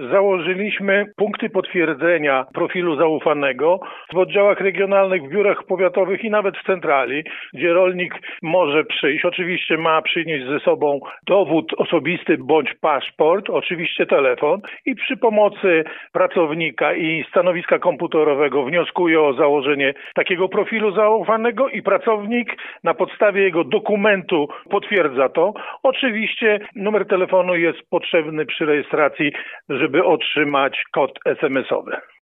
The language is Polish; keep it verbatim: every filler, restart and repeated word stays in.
założyliśmy punkty potwierdzenia profilu zaufanego w oddziałach regionalnych, w biurach powiatowych i nawet w centrali, gdzie rolnik może przyjść. Oczywiście ma przynieść ze sobą dowód osobisty bądź paszport, oczywiście telefon i przy pomocy pracownika i stanowiska komputerowego wnioskuje o założenie takiego profilu zaufanego i pracownik na podstawie jego dokumentu potwierdza to. Oczywiście numer telefonu jest potrzebny przy rejestracji, żeby otrzymać kod es em es owy.